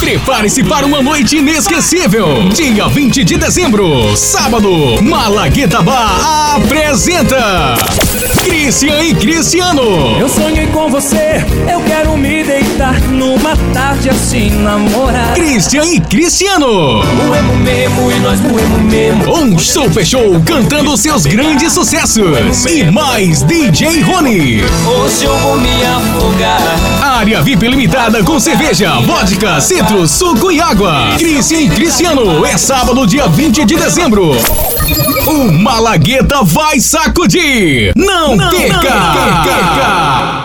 Prepare-se para uma noite inesquecível. Dia 20 de dezembro, sábado, Malagueta Bar apresenta Christian e Cristiano. Eu sonhei com você, eu quero me deitar numa tarde assim, namorar. Christian e Cristiano. Moemo mesmo e nós moemo mesmo. Um super show cantando seus grandes sucessos. E mais DJ Rony. Hoje eu vou me afogar. Área VIP limitada com cerveja, vodka, citro, suco e água. Christian e Cristiano, é sábado, dia 20 de dezembro. O Malagueta vai sacudir. Não perca!